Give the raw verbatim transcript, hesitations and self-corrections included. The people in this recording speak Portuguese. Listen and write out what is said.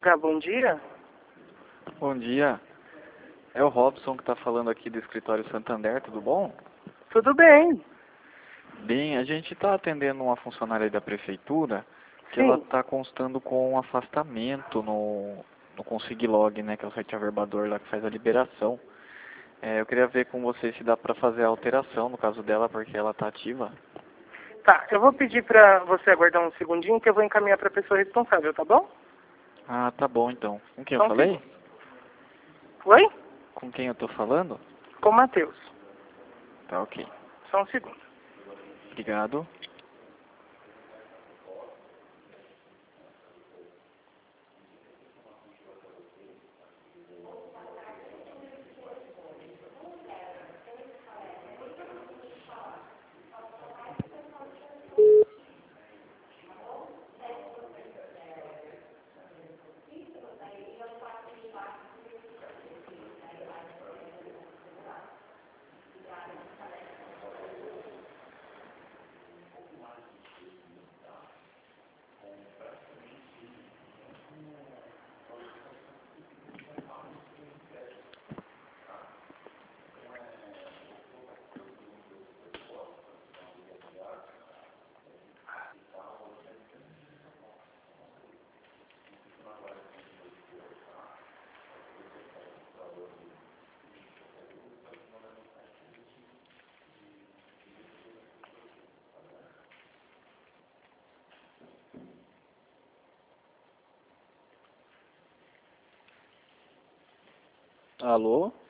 Gá, bom dia. Bom dia. É o Robson que está falando aqui do escritório Santander, tudo bom? Tudo bem? Bem, a gente está atendendo uma funcionária aí da prefeitura que ela Sim. está constando com um afastamento no, no Consiglog, né, que é o site averbador lá que faz a liberação. É, eu queria ver com você se dá para fazer a alteração no caso dela, porque ela está ativa. Tá, eu vou pedir pra você aguardar um segundinho que eu vou encaminhar pra pessoa responsável, tá bom? Ah, tá bom então. Com quem eu Só um falei? segundo. Oi? Com quem eu estou falando? Com o Matheus. Tá, ok. Só um segundo. Obrigado. Alô?